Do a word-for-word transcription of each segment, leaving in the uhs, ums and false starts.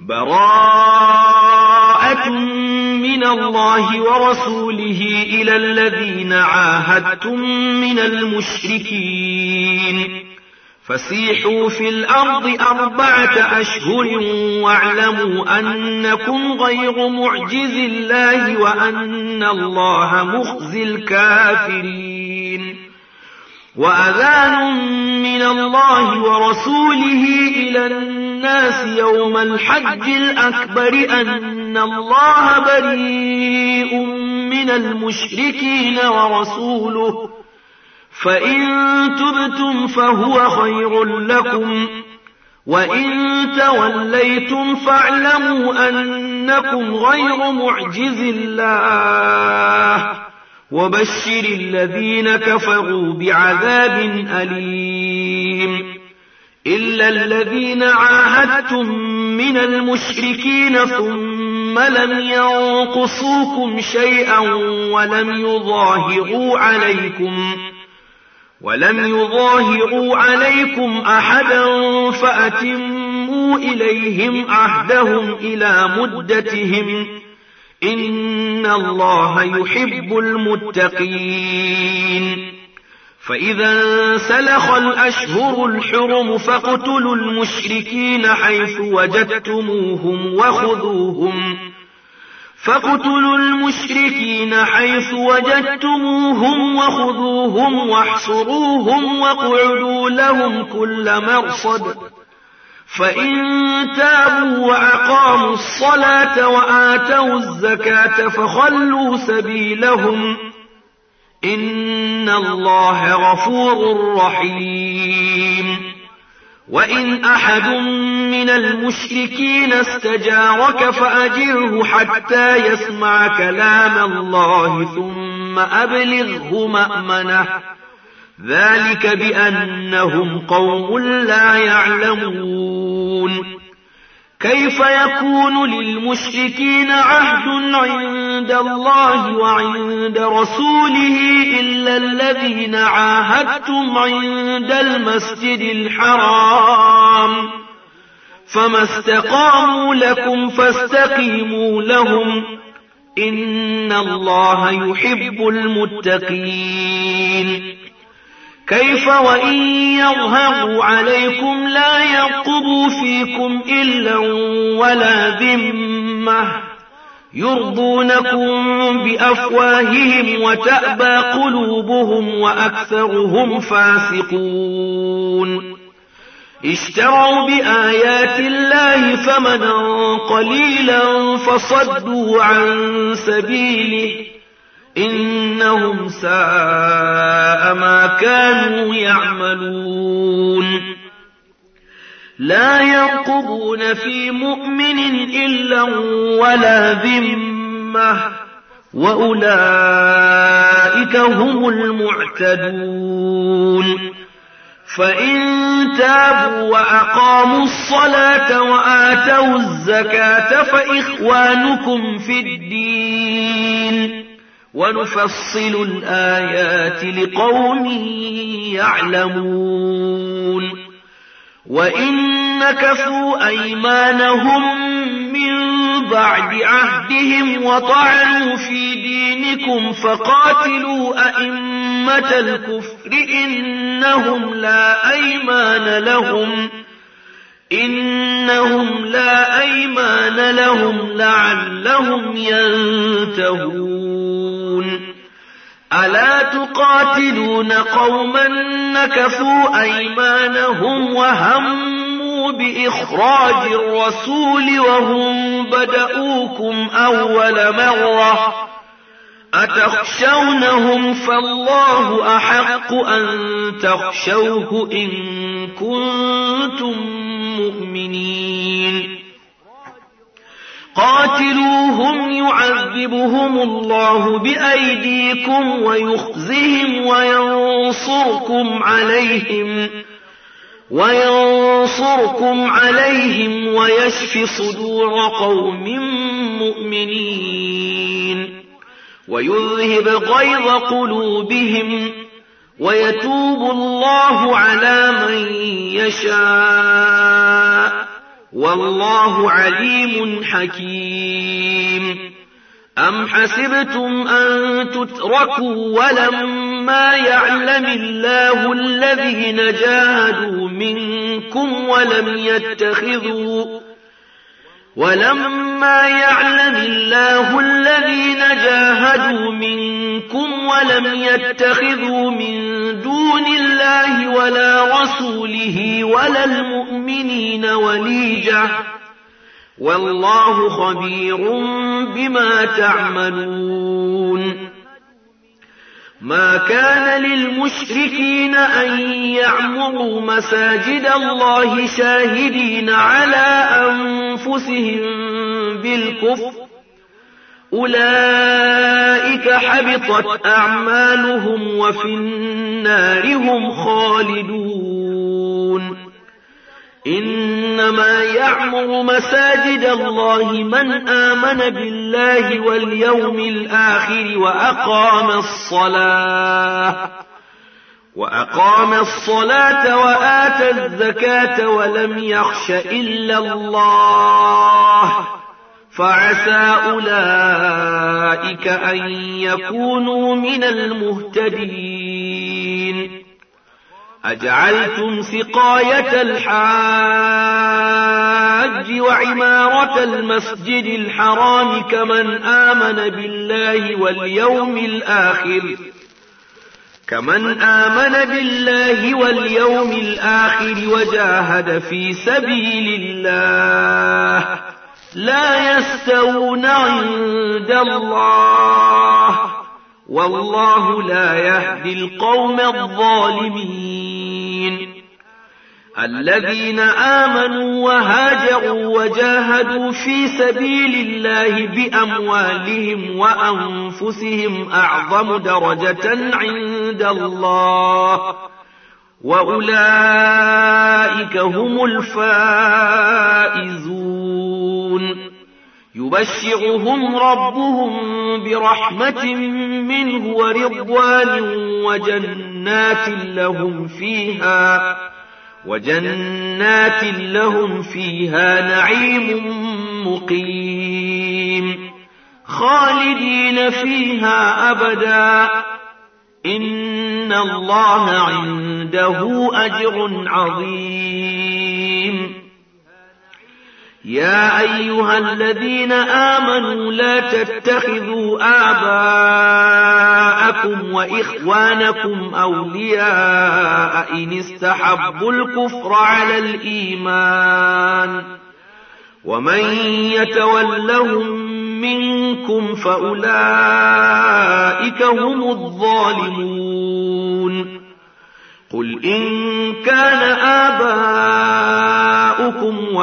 براءة من الله ورسوله إلى الذين عاهدتم من المشركين فسيحوا في الأرض أربعة أشهر واعلموا أنكم غير معجز الله وأن الله مخزي الكافرين وأذان من الله ورسوله إلى الناس يوم الحج الأكبر أن الله بريء من المشركين ورسوله فإن تبتم فهو خير لكم وإن توليتم فاعلموا أنكم غير معجز الله وبشر الذين كفروا بعذاب أليم إلا الذين عاهدتم من المشركين ثم لم ينقصوكم شيئا ولم يظاهروا عليكم ولم يظاهروا عليكم أحدا فأتموا إليهم عهدهم إلى مدتهم إن الله يحب المتقين فإذا انسلخ الأشهر الحرم فاقتلوا المشركين حيث وجدتموهم وخذوهم فاقتلوا المشركين حيث وجدتموهم وخذوهم واحصروهم واقعدوا لهم كل مرصد فإن تابوا وأقاموا الصلاة وآتوا الزكاة فخلوا سبيلهم إن الله غفور رحيم وإن أحد من المشركين استجارك فأجره حتى يسمع كلام الله ثم أبلغه مأمنه ذلك بأنهم قوم لا يعلمون كيف يكون للمشركين عهد عند الله وعند رسوله إلا الذين عاهدتم عند المسجد الحرام فما استقاموا لكم فاستقيموا لهم إن الله يحب المتقين كيف وإن يظهروا عليكم لا يرقبوا فيكم إلا ولا ذمة يرضونكم بأفواههم وتأبى قلوبهم وأكثرهم فاسقون اشتروا بآيات الله ثمنا قليلا فصدوا عن سبيله إنهم ساء ما كانوا يعملون لا يرقبون في مؤمن إلا ولا ذمة وأولئك هم المعتدون فإن تابوا وأقاموا الصلاة وآتوا الزكاة فإخوانكم في الدين ونفصل الآيات لقوم يعلمون وإن نكثوا أيمانهم من بعد عهدهم وطعنوا في دينكم فقاتلوا أئمة الكفر إنهم لا أيمان لهم إنهم لا أيمان لهم لعلهم ينتهون ألا تقاتلون قوما نكثوا أيمانهم وهموا بإخراج الرسول وهم بدؤوكم أول مرة أتخشونهم فالله أحق أن تخشوه إن كنتم مؤمنين قاتلوهم يعذبهم الله بأيديكم ويخزهم وينصركم عليهم وينصركم عليهم ويشف صدور قوم مؤمنين ويذهب غيظ قلوبهم ويتوب الله على من يشاء والله عليم حكيم. أم حسبتم أن تتركوا ولما يعلم الله الذين جاهدوا منكم ولم يتخذوا ولما يعلم الله الذين جاهدوا منكم ولم يتخذوا من دون الله ولا رسوله ولا المؤمنين وليجة والله خبير بما تعملون. ما كان للمشركين أن يعمروا مساجد الله شاهدين على أنفسهم بالكفر أولئك حبطت أعمالهم وفي النار هم خالدون. إنما يعمر مساجد الله من آمن بالله واليوم الآخر وأقام الصلاة وأقام الصلاة وآتى الزكاة ولم يخش إلا الله فعسى أولئك أن يكونوا من المهتدين. أجعلتم سقاية الحاج وعمارة المسجد الحرام كمن آمن بالله واليوم الآخر كمن آمن بالله واليوم الآخر وجاهد في سبيل الله لا يستوون عند الله والله لا يهدي القوم الظالمين. الذين آمنوا وهاجروا وجاهدوا في سبيل الله بأموالهم وأنفسهم أعظم درجة عند الله وأولئك هم الفائزون. يبشرهم ربهم برحمة منه ورضوان وجنات لهم فيها وجنات لهم فيها نعيم مقيم خالدين فيها أبدا إن الله عنده أجر عظيم. يا أيها الذين آمنوا لا تتخذوا آباءكم وإخوانكم أولياء إن استحبوا الكفر على الإيمان ومن يتولهم منكم فأولئك هم الظالمون. قل إن كان آباؤكم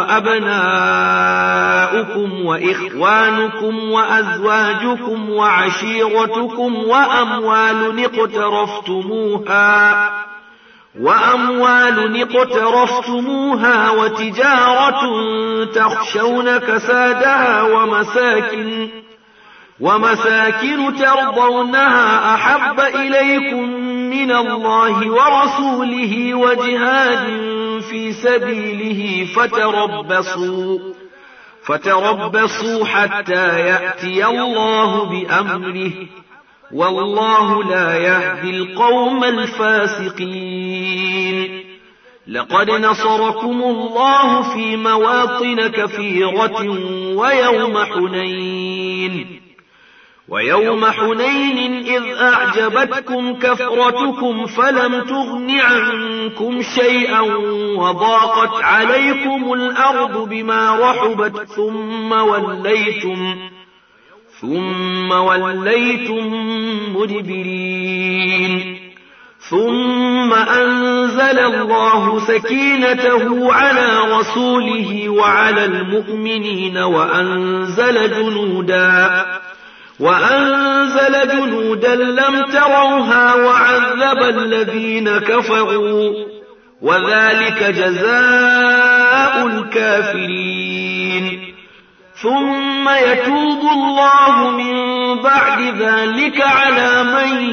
وأبناؤكم وإخوانكم وأزواجكم وعشيرتكم وأموال اقترفتموها وأموال اقترفتموها وتجارة تخشون كسادها ومساكن ومساكن ترضونها أحب إليكم من الله ورسوله وجهاد في سبيله فتربصوا فتربصوا حتى يأتي الله بأمره والله لا يهدي القوم الفاسقين. لقد نصركم الله في مواطن كثيرة ويوم حنين ويوم حنين إذ أعجبتكم كثرتكم فلم تغن عنكم شيئا وضاقت عليكم الأرض بما رحبت ثم وليتم ثم وليتم مدبرين. ثم أنزل الله سكينته على رسوله وعلى المؤمنين وأنزل جنودا وأنزل جنودا لم تروها وعذب الذين كفروا وذلك جزاء الكافرين. ثم يتوب الله من بعد ذلك على من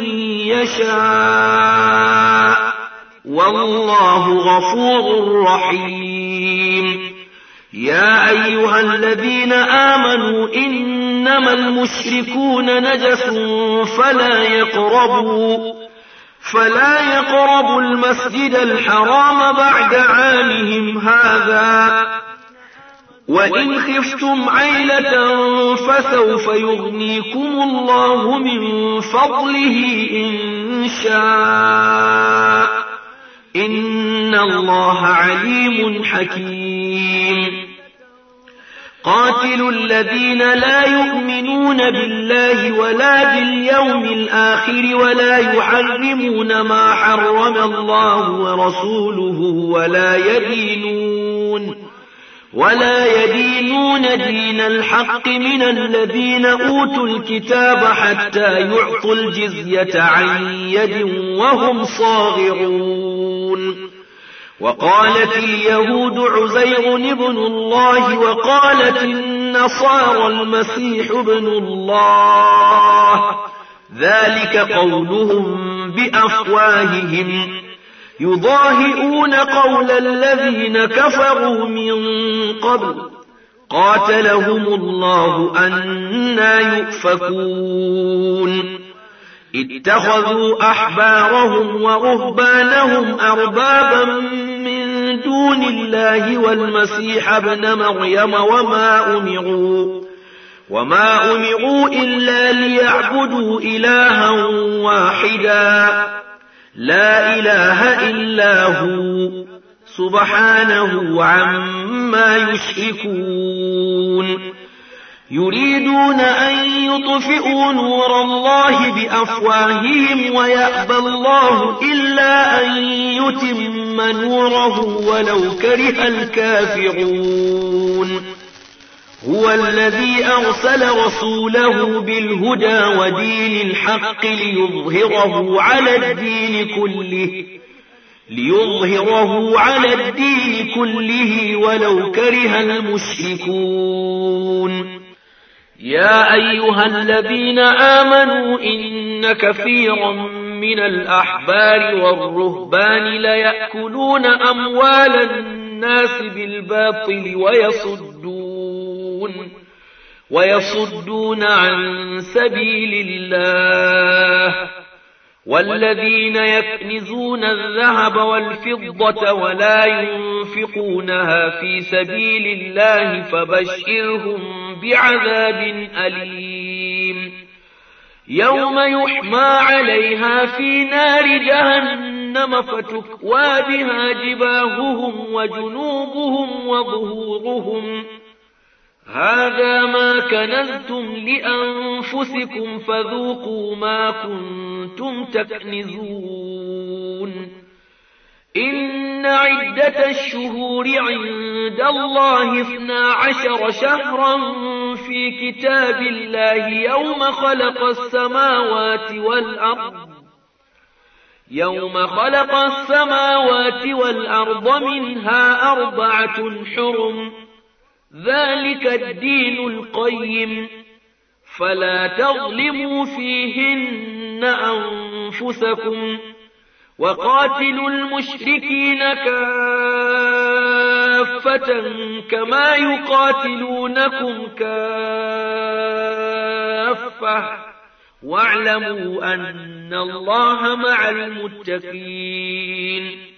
يشاء والله غفور رحيم. يا أيها الذين آمنوا إنما المشركون نجس فلا يقربوا فلا يقربوا المسجد الحرام بعد عامهم هذا وإن خفتم عيلة فسوف يغنيكم الله من فضله إن شاء إن الله عليم حكيم. قاتلوا الذين لا يؤمنون بالله ولا باليوم الآخر ولا يحرمون ما حرم الله ورسوله ولا يدينون ولا يدينون دين الحق من الذين أوتوا الكتاب حتى يعطوا الجزية عن يد وهم صاغرون. وقالت اليهود عزير ابن الله وقالت النصارى المسيح ابن الله ذلك قولهم بأفواههم يضاهئون قول الذين كفروا من قبل قاتلهم الله أنى يؤفكون. اتخذوا أحبارهم ورهبانهم أربابا من دون الله والمسيح ابن مريم وما أمروا وما أمروا إلا ليعبدوا إلها واحدا لا إله إلا هو سبحانه عما يشركون. يريدون أن يطفئوا نور الله بأفواههم ويأبى الله إلا أن يتم نوره ولو كره الكافرون. هو الذي أرسل رسوله بالهدى ودين الحق ليظهره على الدين كله ليظهره على الدين كله ولو كره المشركون. يا أيها الذين آمنوا إن كثيرا من الأحبار والرهبان ليأكلون أموال الناس بالباطل ويصدون ويصدون عن سبيل الله والذين يكنزون الذهب والفضة ولا ينفقونها في سبيل الله فبشرهم بعذاب أليم. يوم يحمى عليها في نار جهنم فتكوى بها جباههم وجنوبهم وظهورهم هذا ما كنزتم لأنفسكم فذوقوا ما كنتم تكنزون. إن عدة الشهور عند الله اثنا عشر شهرا في كتاب الله يوم خلق السماوات والأرض يوم خلق السماوات والأرض منها أربعة حرم ذلك الدين القيم فلا تظلموا فيهن أنفسكم وقاتلوا المشركين كافة كما يقاتلونكم كافة واعلموا أن الله مع المتقين.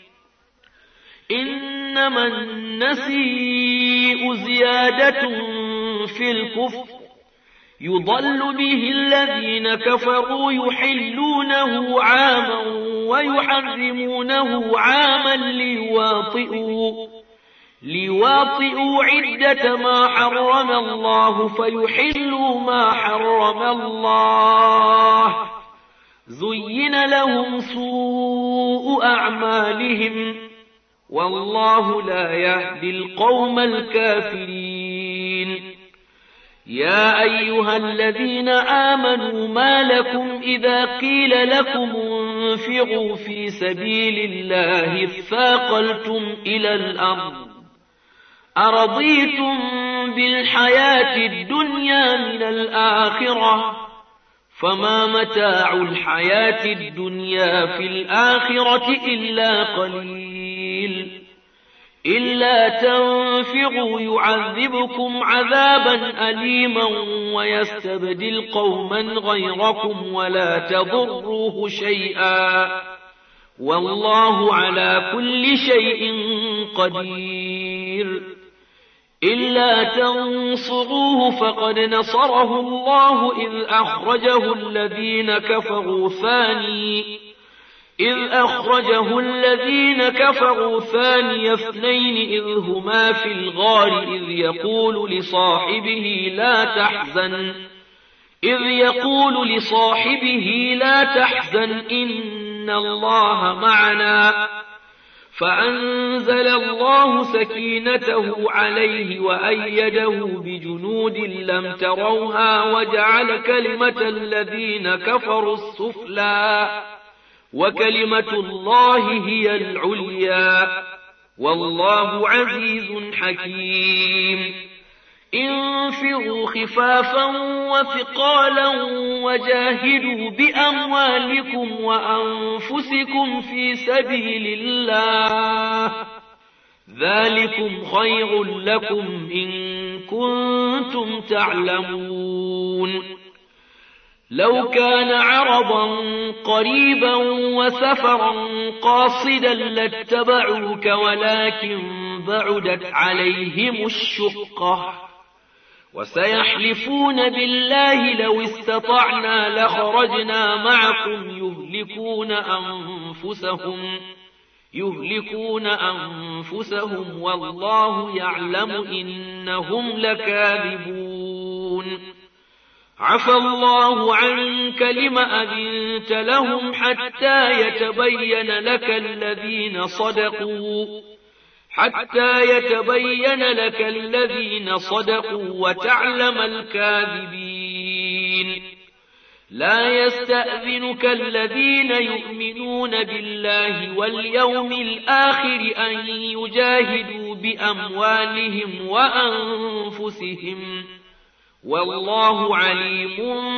إنما النسيء زيادة في الكفر يضل به الذين كفروا يحلونه عاما ويحرمونه عاما ليواطئوا ليواطئوا عدة ما حرم الله فيحلوا ما حرم الله زين لهم سوء أعمالهم والله لا يهدي القوم الكافرين. يا أيها الذين آمنوا ما لكم إذا قيل لكم انفروا في سبيل الله اثاقلتم إلى الأرض أرضيتم بالحياة الدنيا من الآخرة فما متاع الحياة الدنيا في الآخرة إلا قليل. إلا تنفروا يعذبكم عذابا أليما ويستبدل قوما غيركم ولا تضروه شيئا والله على كل شيء قدير. إلا تنصروه فقد نصره الله إذ أخرجه الذين كفروا ثاني إذ أخرجه الذين كفروا ثاني اثنين إذ هما في الغار إذ يقول لصاحبه لا تحزن إذ يقول لصاحبه لا تحزن إن الله معنا فأنزل الله سكينته عليه وأيده بجنود لم تروها وجعل كلمة الذين كفروا السفلى وكلمة الله هي العليا والله عزيز حكيم. انفروا خفافا وثقالا وجاهدوا بأموالكم وأنفسكم في سبيل الله ذلكم خير لكم إن كنتم تعلمون. لو كان عرضا قريبا وسفرا قاصدا لاتبعوك ولكن بعدت عليهم الشقة وسيحلفون بالله لو استطعنا لخرجنا معكم يهلكون أنفسهم يهلكون أنفسهم والله يعلم إنهم لكاذبون. عفى الله عنك لما أذنت لهم حتى يتبين لك الذين صدقوا حتى يتبين لك الذين صدقوا وتعلم الكاذبين. لا يستأذنك الذين يؤمنون بالله واليوم الآخر أن يجاهدوا بأموالهم وأنفسهم والله عليم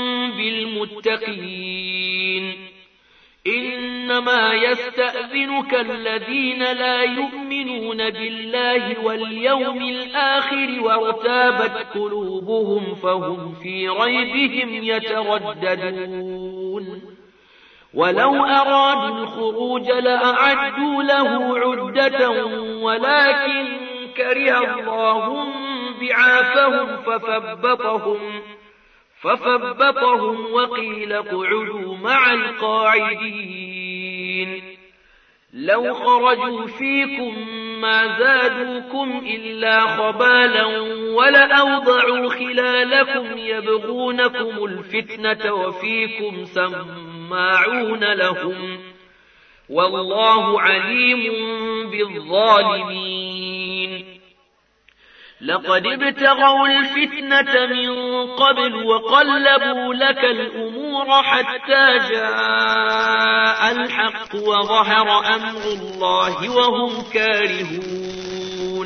بالمتقين. إنما يستأذنك الذين لا يؤمنون بالله واليوم الآخر وارتابت قلوبهم فهم في ريبهم يترددون. ولو أرادوا الخروج لأعدوا له عدة ولكن كره الله بعاثهم فثبطهم فثبطهم وقيل اقعدوا مع القاعدين. لو خرجوا فيكم ما زادوكم إلا خبالا ولأوضعوا خلالكم يبغونكم الفتنة وفيكم سماعون لهم والله عليم بالظالمين. لقد ابتغوا الفتنة من قبل وقلبوا لك الأمور حتى جاء الحق وظهر أمر الله وهم كارهون.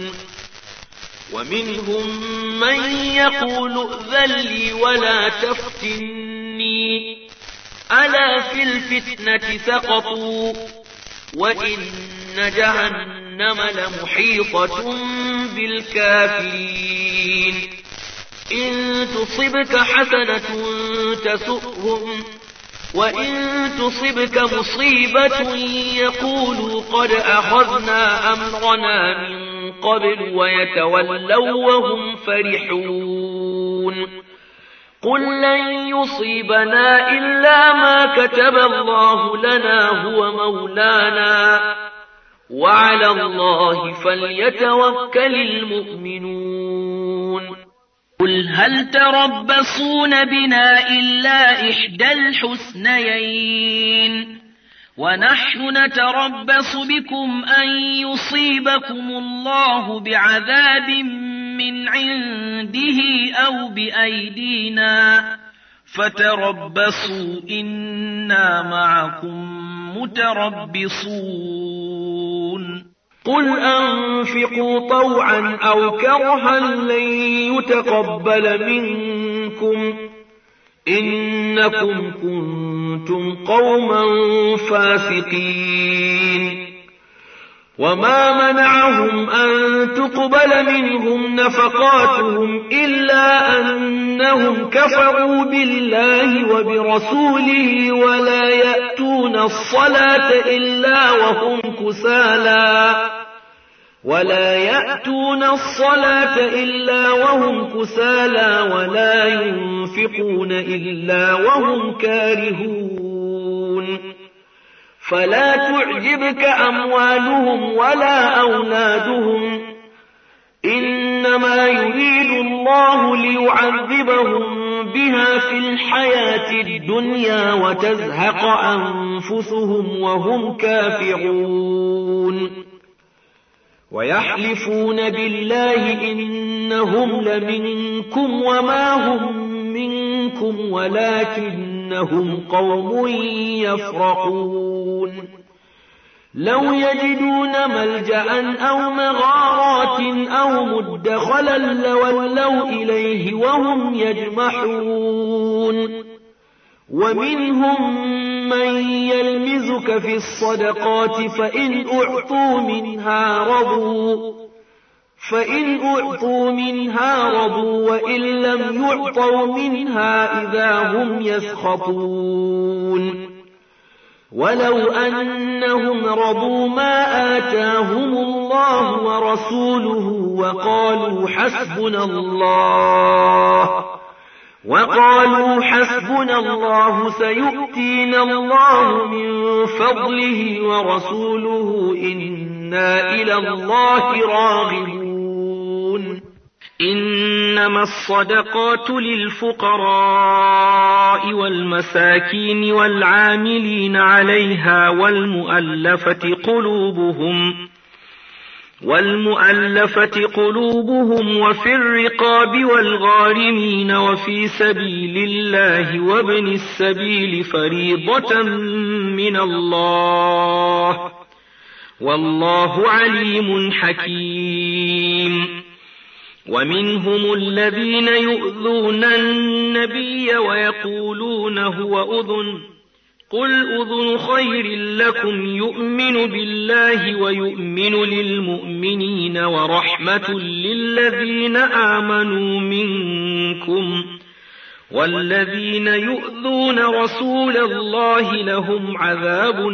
ومنهم من يقول ائذن لي ولا تفتني ألا في الفتنة سقطوا وإن جهنم لمحيطة بالكافرين. إن تصبك حسنة تسؤهم وإن تصبك مصيبة يقولوا قد أخذنا أمرنا من قبل ويتولوا وهم فرحون. قل لن يصيبنا إلا ما كتب الله لنا هو مولانا وعلى الله فليتوكل المؤمنون. قل هل تربصون بنا إلا إحدى الحسنيين ونحن نتربص بكم أن يصيبكم الله بعذاب من عنده أو بأيدينا فتربصوا إنا معكم متربصون. قل أنفقوا طوعا أو كرها لن يتقبل منكم إنكم كنتم قوما فاسقين. وما منعهم أن تقبل منهم نفقاتهم إلا أنهم كفروا بالله وبرسوله ولا يأتون الصلاة إلا وهم كسالى ولا يأتون الصلاة إلا وهم كسالى ولا ينفقون إلا وهم كارهون فلا تعجبك أموالهم ولا أولادهم إنما يريد الله ليعذبهم بها في الحياة الدنيا وتزهق أنفسهم وهم كافرون ويحلفون بالله إنهم لمنكم وما هم منكم ولكنهم قوم يفرقون لو يجدون ملجأ أو مغارات أو مدخلا لولوا إليه وهم يجمحون ومنهم من يلمزك في الصدقات فإن أعطوا منها رضوا فإن أعطوا منها رضوا وإن لم يعطوا منها إذا هم يسخطون ولو أنهم رضوا ما آتاهم الله ورسوله وقالوا حسبنا الله وقالوا حسبنا الله سيؤتينا الله من فضله ورسوله إنا إلى الله راغبون إنما الصدقات للفقراء والمساكين والعاملين عليها والمؤلفة قلوبهم والمؤلفة قلوبهم وفي الرقاب والغارمين وفي سبيل الله وابن السبيل فريضة من الله والله عليم حكيم ومنهم الذين يؤذون النبي ويقولون هو أذن قل أذن خير لكم يؤمن بالله ويؤمن للمؤمنين ورحمة للذين آمنوا منكم والذين يؤذون رسول الله لهم عذاب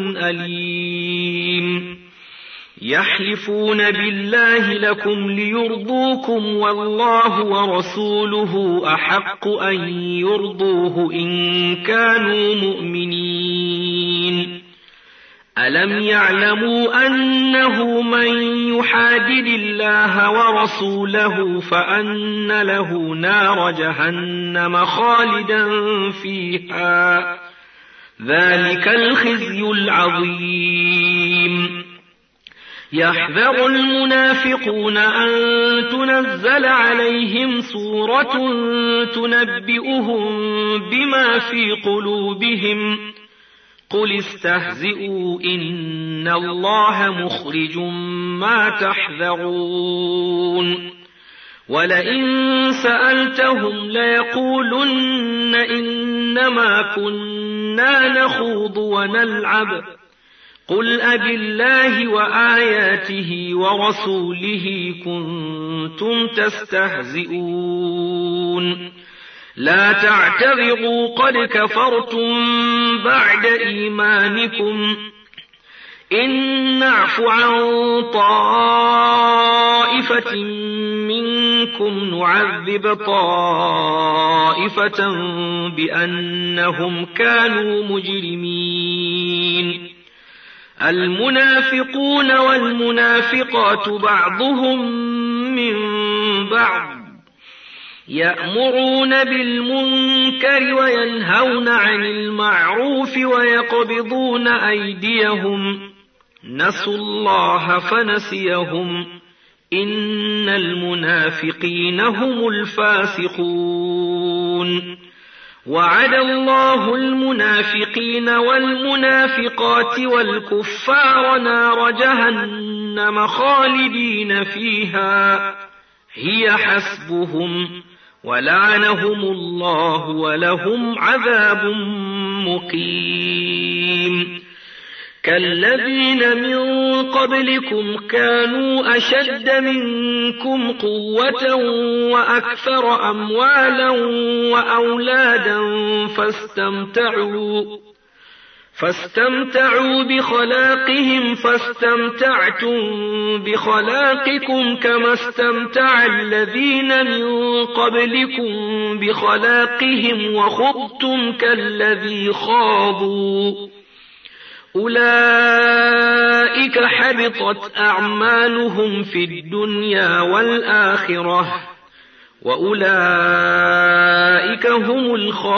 أليم يحلفون بالله لكم ليرضوكم والله ورسوله أحق أن يرضوه إن كانوا مؤمنين ألم يعلموا أنه من يحادد الله ورسوله فأن له نار جهنم خالدا فيها ذلك الخزي العظيم يحذر المنافقون أن تنزل عليهم سورة تنبئهم بما في قلوبهم قل استهزئوا إن الله مخرج ما تحذرون ولئن سألتهم ليقولن إنما كنا نخوض ونلعب قل أبالله وآياته ورسوله كنتم تستهزئون لا تعتذروا قد كفرتم بعد إيمانكم إن نعف عن طائفة منكم نعذب طائفة بأنهم كانوا مجرمين المنافقون والمنافقات بعضهم من بعض يأمرون بالمنكر وينهون عن المعروف ويقبضون أيديهم نسوا الله فنسيهم إن المنافقين هم الفاسقون وعد الله المنافقين والمنافقات والكفار نار جهنم خالدين فيها هي حسبهم ولعنهم الله ولهم عذاب مقيم كالذين من قبلكم كانوا أشد منكم قوة وأكثر أموالا وأولادا فاستمتعوا فاستمتعوا بخلاقهم فاستمتعتم بخلاقكم كما استمتع الذين من قبلكم بخلاقهم وخضتم كالذي خاضوا أولئك حبطت أعمالهم في الدنيا والآخرة وأولئك هم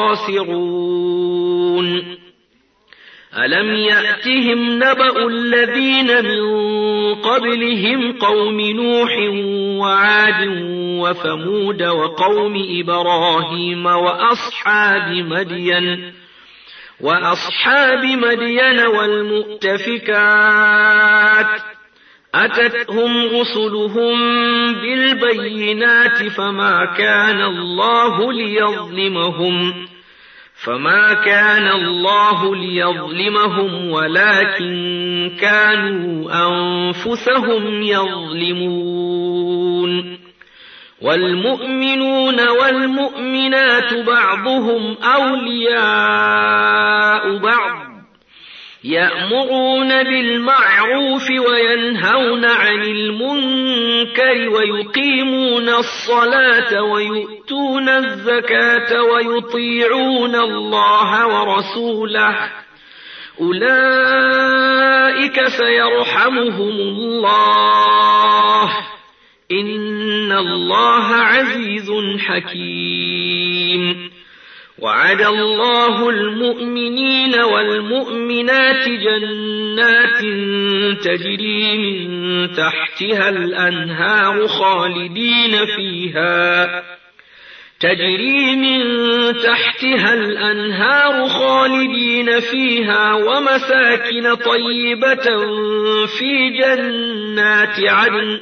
الخاسرون ألم يأتهم نبأ الذين من قبلهم قوم نوح وعاد وثمود وقوم إبراهيم وأصحاب مدين وأصحاب مدين والمؤتفكات أتتهم رسلهم بالبينات فما كان الله ليظلمهم فما كان الله ليظلمهم ولكن كانوا أنفسهم يظلمون والمؤمنون والمؤمنات بعضهم أولياء بعض يأمرون بالمعروف وينهون عن المنكر ويقيمون الصلاة ويؤتون الزكاة ويطيعون الله ورسوله أولئك سيرحمهم الله إن الله عزيز حكيم وعد الله المؤمنين والمؤمنات جنات تجري من تحتها الأنهار خالدين فيها تجري من تحتها الأنهار خالدين فيها ومساكن طيبة في جنات عدن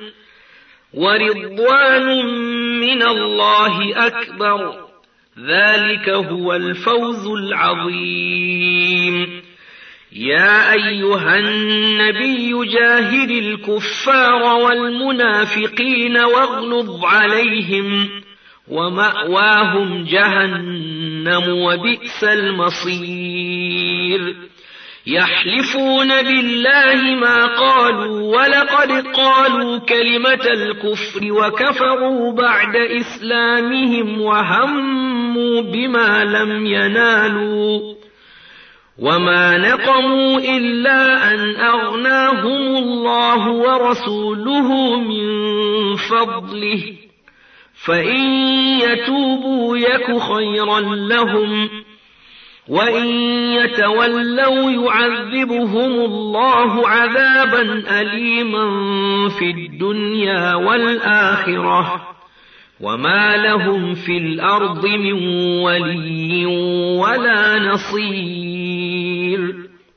ورضوان من الله أكبر ذلك هو الفوز العظيم يا أيها النبي جاهد الكفار والمنافقين واغلظ عليهم ومأواهم جهنم وبئس المصير يحلفون بالله ما قالوا ولقد قالوا كلمة الكفر وكفروا بعد إسلامهم وهموا بما لم ينالوا وما نقموا إلا أن أغناهم الله ورسوله من فضله فإن يتوبوا يك خيرا لهم وإن يتولوا يعذبهم الله عذابا أليما في الدنيا والآخرة وما لهم في الأرض من ولي ولا نصير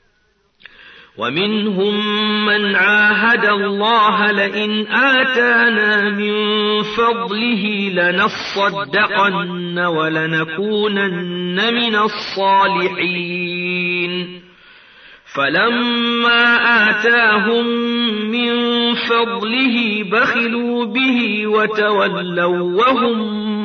ومنهم من عاهد الله لئن آتانا من فضله لنصدقن ولنكونن من الصالحين فلما آتاهم من فضله بخلوا به وتولوا وهم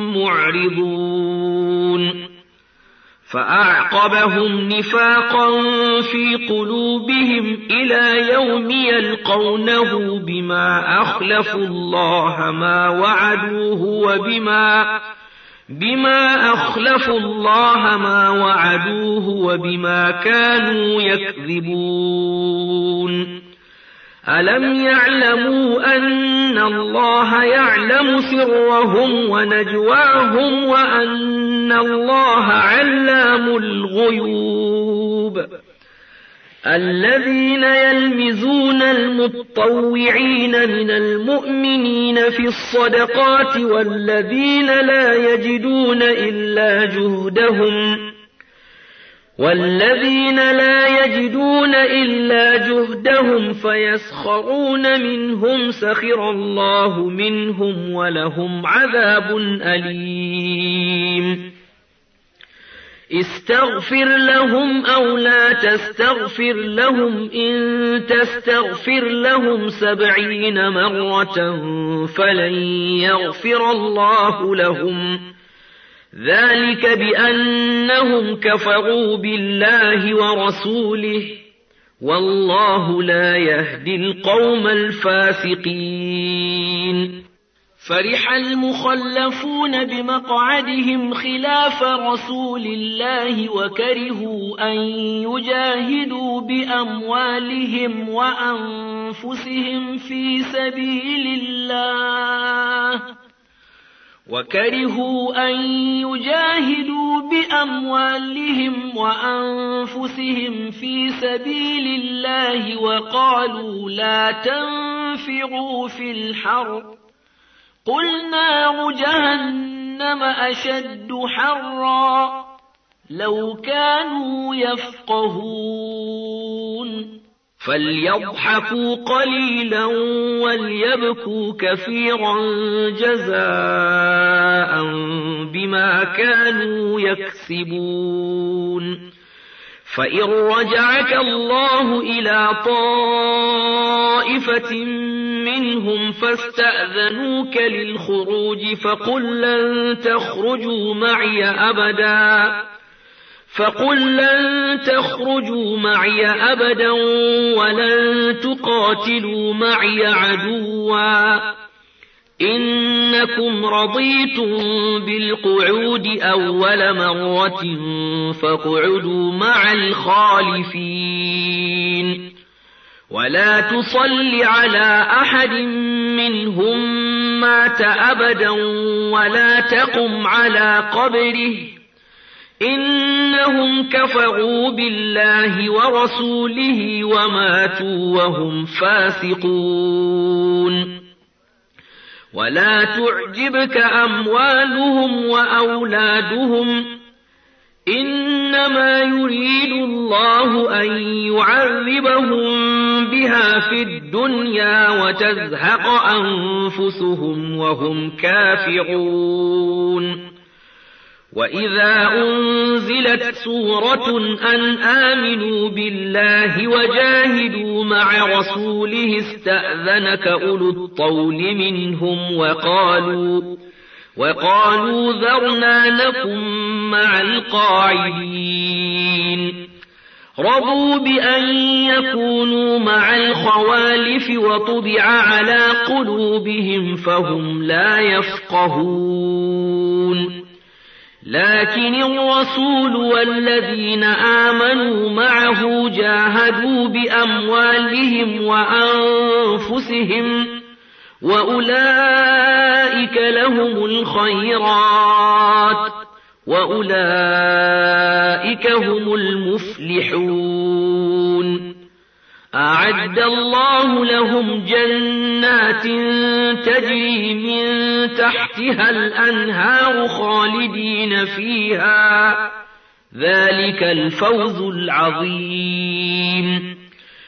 معرضون فأعقبهم نفاقا في قلوبهم إلى يوم يلقونه بما أخلفوا الله ما وعدوه وبما بما أخلفوا الله ما وعدوه وبما كانوا يكذبون ألم يعلموا أن الله يعلم سرهم ونجواهم وأن الله علام الغيوب الذين يلمزون المتطوعين من المؤمنين في الصدقات والذين لا يجدون إلا جهدهم والذين لا يجدون إلا جهدهم فيسخرون منهم سخر الله منهم ولهم عذاب أليم استغفر لهم أو لا تستغفر لهم إن تستغفر لهم سبعين مرة فلن يغفر الله لهم ذلك بأنهم كفروا بالله ورسوله والله لا يهدي القوم الفاسقين. فرح المخلفون بمقعدهم خلاف رسول الله وكرهوا أن يجاهدوا بأموالهم وأنفسهم في سبيل الله وكرهوا أن يجاهدوا بأموالهم وأنفسهم في سبيل الله وقالوا لا تنفروا في الحر قل نار جهنم أشد حرا لو كانوا يفقهون فليضحكوا قليلا وليبكوا كثيرا جزاء بما كانوا يكسبون. فإن رجعك الله إلى طائفة منهم فاستأذنوك للخروج فقل لن تخرجوا معي أبدا فقل لن تخرجوا معي أبدا ولن تقاتلوا معي عدوا إنكم رضيتم بالقعود أول مرة فاقعدوا مع الخالفين ولا تصل على أحد منهم مات أبدا ولا تقم على قبره إنهم كفروا بالله ورسوله وماتوا وهم فاسقون. ولا تعجبك أموالهم وأولادهم إنما يريد الله أن يعذبهم بها في الدنيا وتزهق أنفسهم وهم كافرون. وإذا أنزلت سورة أن آمنوا بالله وجاهدوا مع رسوله استأذنك أولو الطول منهم وقالوا وقالوا ذرنا لكم مع القاعدين رضوا بأن يكونوا مع الخوالف وطبع على قلوبهم فهم لا يفقهون. لكن الرسول والذين آمنوا معه جاهدوا بأموالهم وأنفسهم وأولئك لهم الخيرات وأولئك هم المفلحون. أعد الله لهم جنات تجري من تحتها الأنهار خالدين فيها ذلك الفوز العظيم.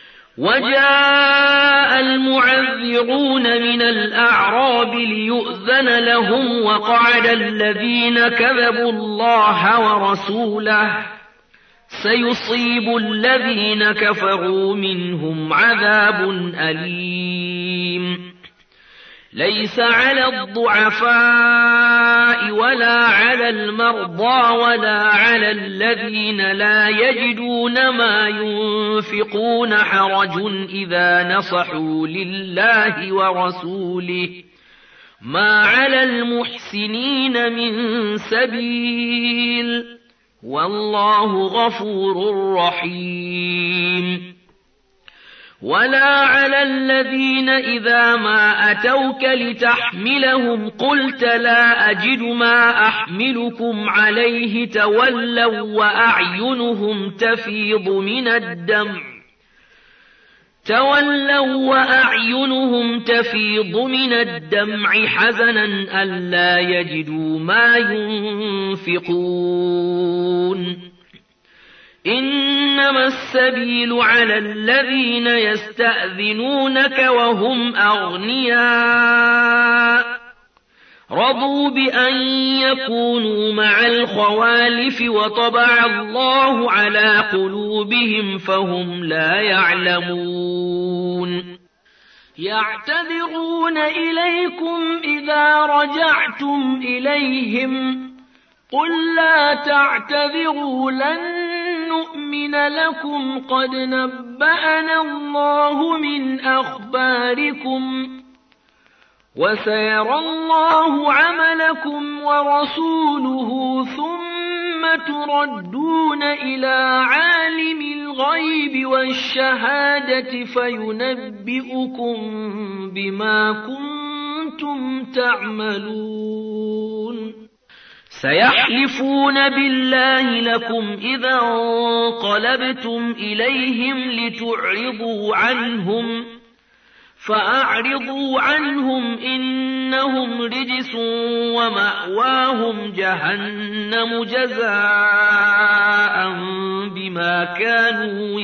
وجاء المعذرون من الأعراب ليؤذن لهم وقعد الذين كذبوا الله ورسوله سيصيب الذين كفروا منهم عذاب أليم. ليس على الضعفاء ولا على المرضى ولا على الذين لا يجدون ما ينفقون حرج إذا نصحوا لله ورسوله ما على المحسنين من سبيل والله غفور رحيم. ولا على الذين إذا ما أتوك لتحملهم قلت لا أجد ما أحملكم عليه تولوا وأعينهم تفيض من الدمع تولوا وأعينهم تفيض من الدمع حزنا ألا يجدوا ما ينفقون. إنما السبيل على الذين يستأذنونك وهم أغنياء رضوا بأن يكونوا مع الخوالف وطبع الله على قلوبهم فهم لا يعلمون يعتذرون إليكم إذا رجعتم إليهم قل لا تعتذروا لن نؤمن لكم قد نبأنا الله من أخباركم وسيرى الله عملكم ورسوله ثم تردون إلى عالم الغيب والشهادة فينبئكم بما كنتم تعملون سيحلفون بالله لكم إذا انقلبتم إليهم لتعرضوا عنهم فأعرضوا عنهم إنهم رجس ومأواهم جهنم جزاء بما كانوا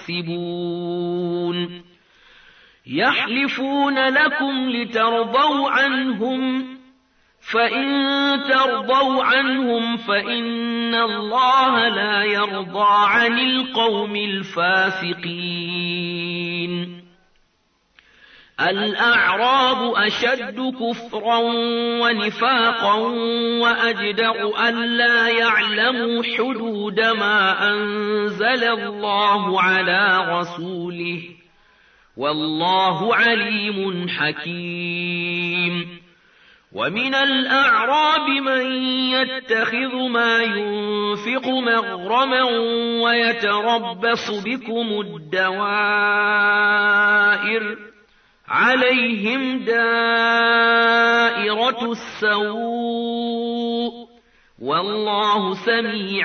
يكسبون يحلفون لكم لترضوا عنهم فإن ترضوا عنهم فإن الله لا يرضى عن القوم الفاسقين الأعراب أشد كفرا ونفاقا وأجدر ألا يعلموا حدود ما أنزل الله على رسوله والله عليم حكيم ومن الأعراب من يتخذ ما ينفق مغرما ويتربص بكم الدوائر عليهم دائرة السوء والله سميع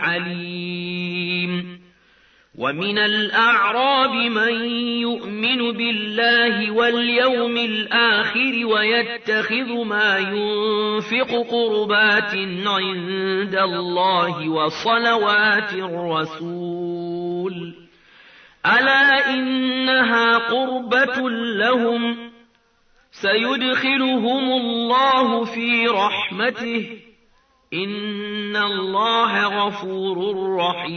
عليم ومن الأعراب من يؤمن بالله واليوم الآخر ويتخذ ما ينفق قربات عند الله وصلوات الرسول ألا إنها قربة لهم سيدخلهم الله في رحمته إن الله غفور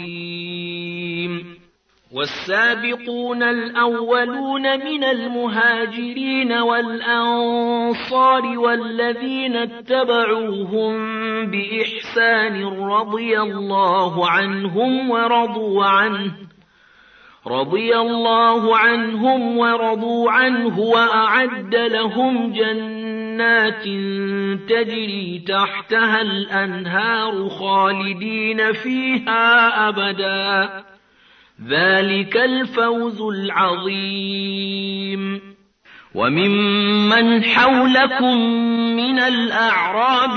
رحيم والسابقون الأولون من المهاجرين والأنصار والذين اتبعوهم بإحسان رضي الله عنهم ورضوا عنه رضي الله عنهم ورضوا عنه وأعد لهم جنات تجري تحتها الأنهار خالدين فيها أبدا ذلك الفوز العظيم وممن حولكم من الأعراب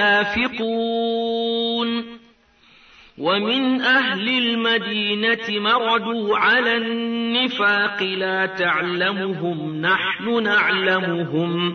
منافقون ومن أهل المدينة مردوا على النفاق لا تعلمهم نحن نعلمهم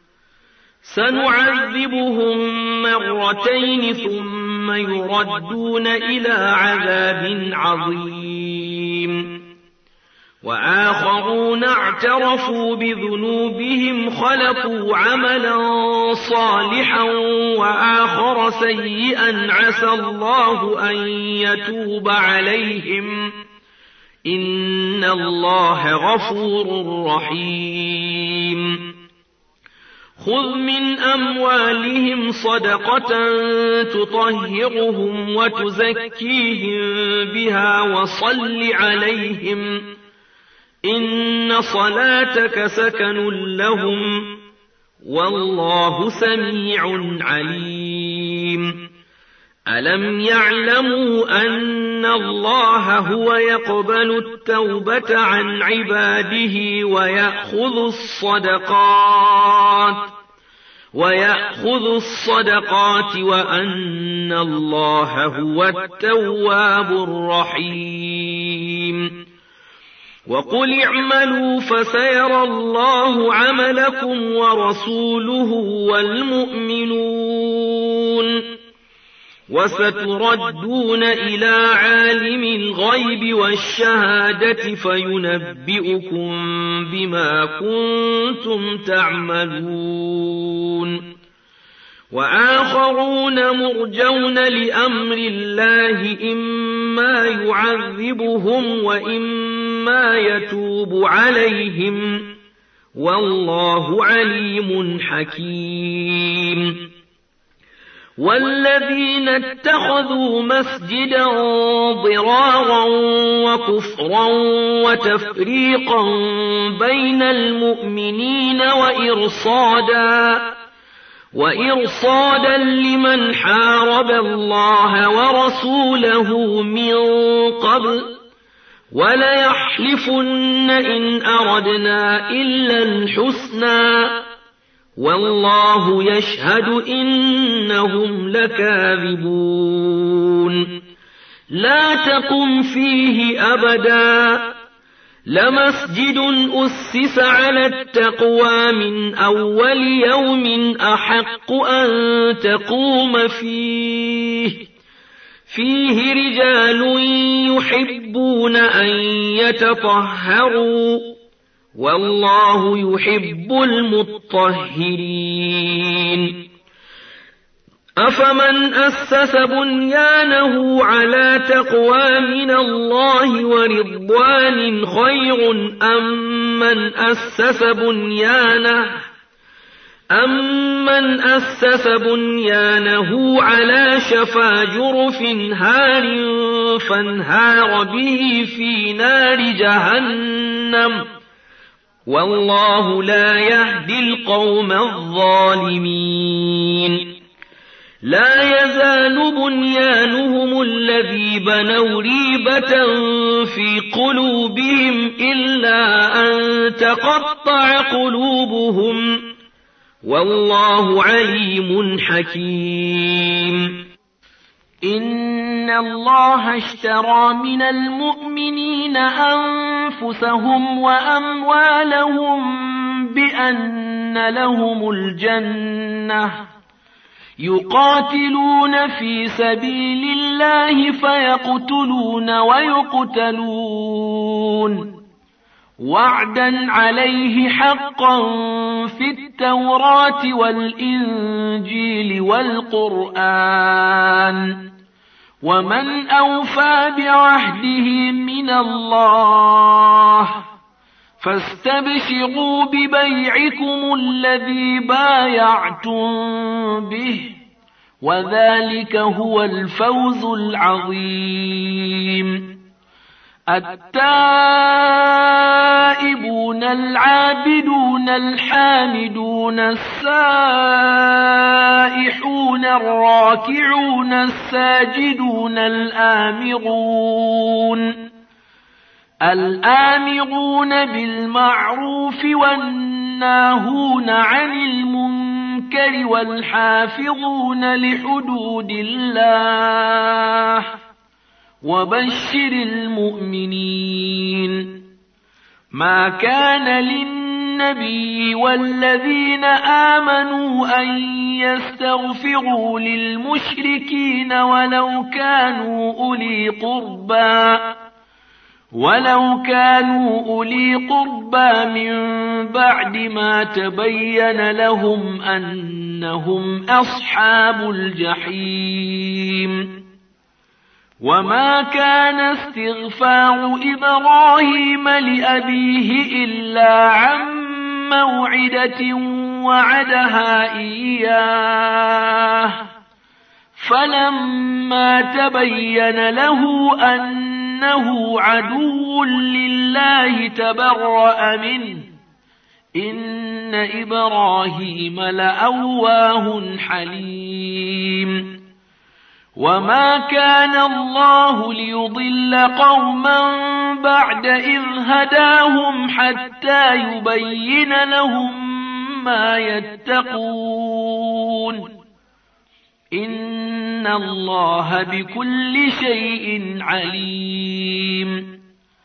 سنعذبهم مرتين ثم يردون إلى عذاب عظيم وآخرون اعترفوا بذنوبهم خلقوا عملا صالحا وآخر سيئا عسى الله أن يتوب عليهم إن الله غفور رحيم خذ من أموالهم صدقة تطهرهم وتزكيهم بها وصل عليهم إن صلاتك سكن لهم والله سميع عليم ألم يعلموا أن الله هو يقبل التوبة عن عباده ويأخذ الصدقات ويأخذ الصدقات وأن الله هو التواب الرحيم وقل اعملوا فسيرى الله عملكم ورسوله والمؤمنون وستردون إلى عالم الغيب والشهادة فينبئكم بما كنتم تعملون وآخرون مرجون لأمر الله إما يعذبهم وإما يتوب عليهم والله عليم حكيم والذين اتخذوا مسجدا ضرارا وكفرا وتفريقا بين المؤمنين وإرصادا وإرصادا لمن حارب الله ورسوله من قبل وليحلفن إن أردنا إلا الحسنى والله يشهد إنهم لكاذبون لا تقم فيه أبدا لمسجد أسس على التقوى من أول يوم أحق أن تقوم فيه فيه رجال يحبون أن يتطهروا والله يحب المطهرين أفمن أسس بنيانه على تقوى من الله ورضوان خير أم من أسس بنيانه أمن أسس بنيانه على شفا جرف هار فانهار به في نار جهنم والله لا يهدي القوم الظالمين لا يزال بنيانهم الذي بنوا ريبة في قلوبهم إلا أن تقطع قلوبهم والله عليم حكيم إن الله اشترى من المؤمنين أنفسهم وأموالهم بأن لهم الجنة يقاتلون في سبيل الله فيقتلون ويقتلون وعدا عليه حقا في التوراة والإنجيل والقرآن ومن أوفى بعهده من الله فاستبشروا ببيعكم الذي بايعتم به وذلك هو الفوز العظيم التائبون العابدون الحامدون السائحون الراكعون الساجدون الآمرون الآمرون بالمعروف والناهون عن المنكر والحافظون لحدود الله وبشر المؤمنين ما كان للنبي والذين آمنوا أن يستغفروا للمشركين ولو كانوا أولي قربى ولو كانوا أولي قربى من بعد ما تبين لهم أنهم أصحاب الجحيم وما كان استغفار إبراهيم لأبيه إلا عن موعدة وعدها إياه فلما تبين له أنه عدو لله تبرأ منه إن إبراهيم لأواه حليم وما كان الله ليضل قوما بعد إذ هداهم حتى يبين لهم ما يتقون إن الله بكل شيء عليم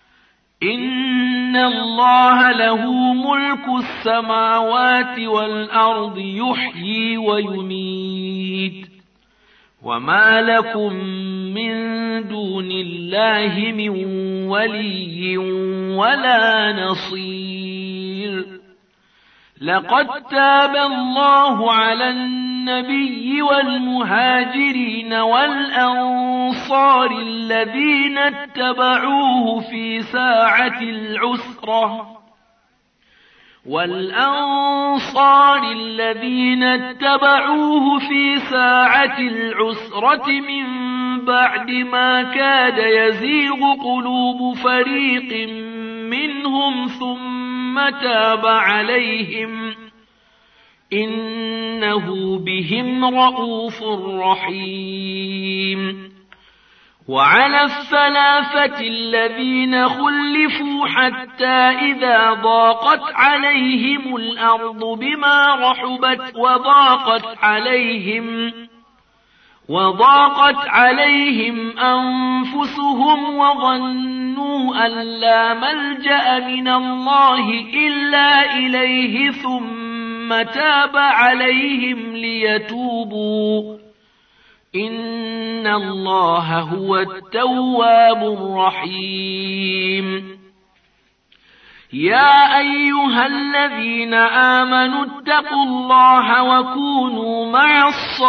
إن الله له ملك السماوات والأرض يحيي ويميت وما لكم من دون الله من ولي ولا نصير لقد تاب الله على الناس النبي والمهاجرين والأنصار الذين اتبعوه في ساعة العسرة والأنصار الذين اتبعوه في ساعة العسرة من بعد ما كاد يزيغ قلوب فريق منهم ثم تاب عليهم إنه بهم رءوف رحيم. وعلى الثلاثة الذين خلفوا حتى إذا ضاقت عليهم الأرض بما رحبت وضاقت عليهم وضاقت عليهم أنفسهم وظنوا أن لا ملجأ من الله إلا إليه ثم تاب عليهم ليتوبوا إن الله هو التواب الرحيم. يا أيها الذين آمنوا اتقوا الله وكونوا مع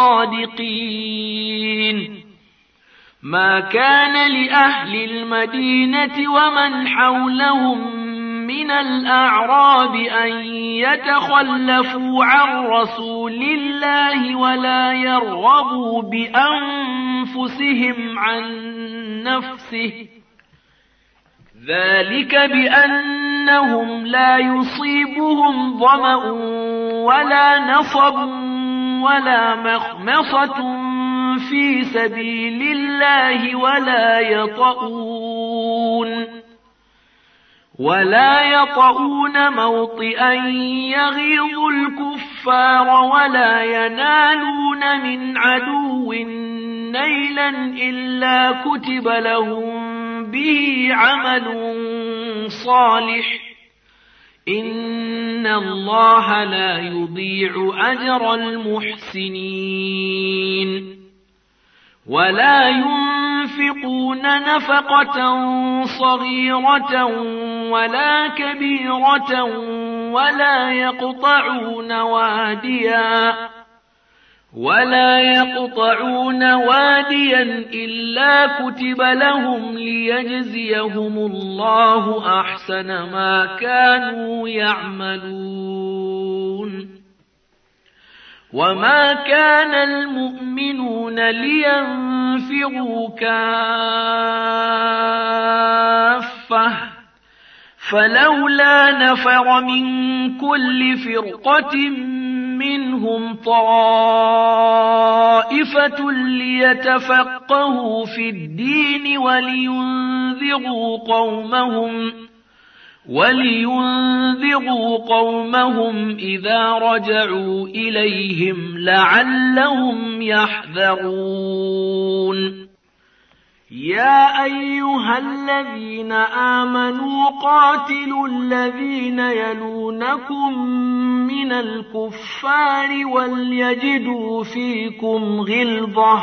الصادقين. ما كان لأهل المدينة ومن حولهم من الأعراب أن يتخلفوا عن رسول الله ولا يرغبوا بأنفسهم عن نفسه ذلك بأنهم لا يصيبهم ظمأ ولا نصب ولا مخمصة في سبيل الله ولا يطؤون ولا يطؤون موطئا يغيظ الكفار ولا ينالون من عدو نيلا إلا كتب لهم به عمل صالح إن الله لا يضيع أجر المحسنين. ولا ينفقون نفقة صغيرة ولا كبيرة ولا يقطعون واديا ولا يقطعون واديا إلا كتب لهم ليجزيهم الله أحسن ما كانوا يعملون. وما كان المؤمنون لينفروا كافة فلولا نفر من كل فرقة منهم طائفة ليتفقهوا في الدين ولينذروا قومهم ولينذروا قومهم إذا رجعوا إليهم لعلهم يحذرون. يا أيها الذين آمنوا قاتلوا الذين يلونكم من الكفار وليجدوا فيكم غلظة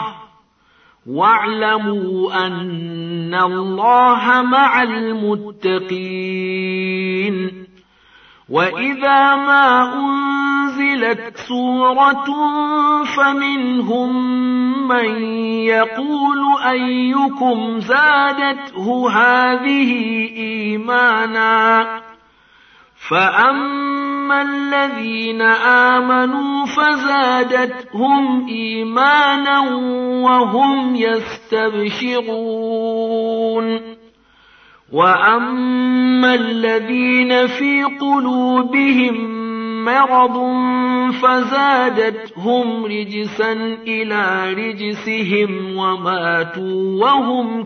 واعلموا أن الله مع المتقين. وإذا ما أنزلت سورة فمنهم من يقول أيكم زادته هذه إيمانا فأما الذين آمنوا فزادتهم إيمانا وهم يستبشرون. وأما الذين في قلوبهم مرض فزادتهم رجسا إلى رجسهم وماتوا وهم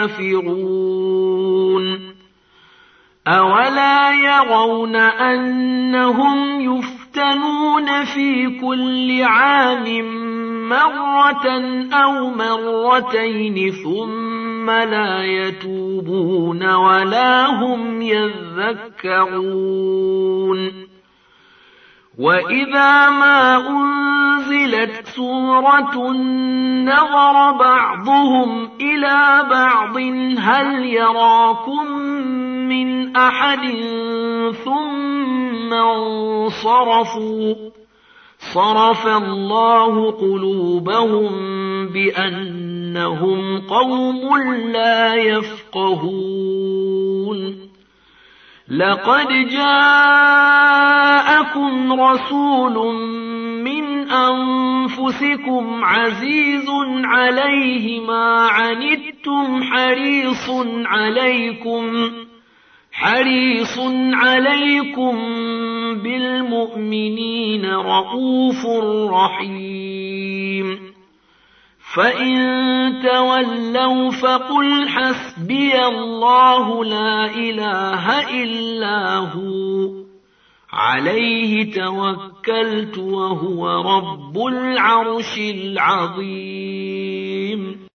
كافرون. أولا يرون أنهم يفتنون في كل عام مرة أو مرتين ثم لا يتوبون ولا هم يذكرون. وإذا ما أنزلت سورة نظر بعضهم إلى بعض هل يراكم من أحد ثم انصرفوا صرف الله قلوبهم بأنهم قوم لا يفقهون لقد جاءكم رسول من أنفسكم عزيز عليه ما عنتم حريص عليكم حريص عليكم بالمؤمنين رؤوف رحيم فإن تولوا فقل حسبي الله لا إله إلا هو عليه توكلت وهو رب العرش العظيم